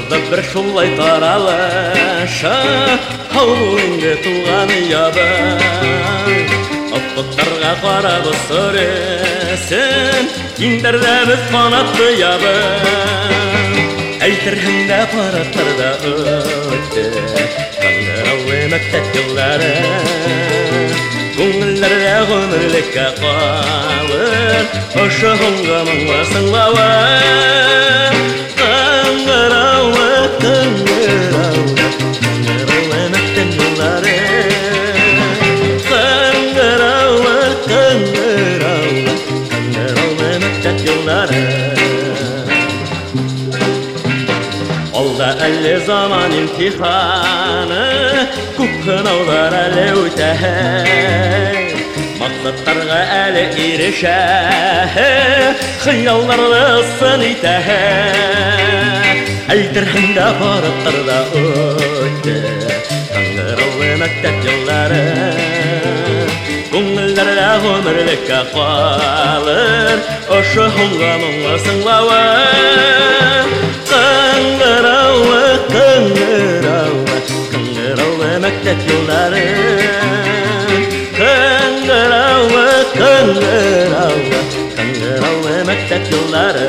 бір шулай таралышы аулыңды туған ябын ұттықтарға қарады сөресін киндерде біз қанатты ябын әйтерһің дә параттарда өтті қаңғырауы мектеп жылдары көңілдерде ғұмырлікке қалыр ошы ғұңға мұңға сыңлауы қаңғырауы қаңғырауы қаңғырауы мектеп жылдары қаңғырауы қаңғырауы қаңғырауы мектеп жылдары Алда әлі заман имтиханы Көп қынаулар әлі өтәһі Мақсаттарға әлі ирешә Қиялларды сын итәһі Әйтерһің дә параттарда өтті Қаңғыраулы мектеп жылдары Көңілдерде ғұмырлікке қалыр Ошы ғұңға мұңға сыңлауы Қаңғырауы, қаңғырауы, қаңғырауы мектеп жылдары Қаңғырауы, қаңғырауы, қаңғырауы мектеп жылдары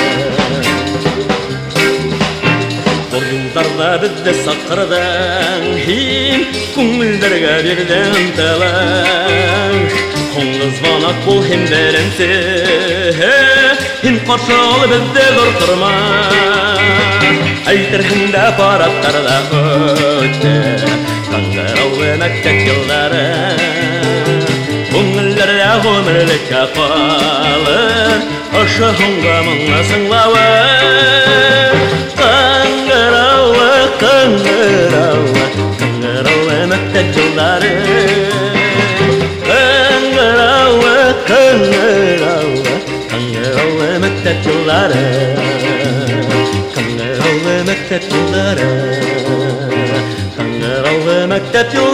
Бұл жылдарда бізді сақырдың Хин көңілдерге бердің тәлің Қоңыз банат бұл хем берінсе Хин қаршы ол бізді дұртырма Әйтерһің дә параттарда өтті Қаңғыраулы мектеп жылдары Көңілдерде ғұмырлікке қалыр Ошы ғұңға мұңға сыңлауы Қаңғырауы, қаңғырауы Қаңғыраулы мектеп жылдары Қаңғырауы, қаңғырауы Қаңғыраулы мектеп жылдары Қаңғыраулы мектеп жылдары Қаңғыраулы мектеп жылдары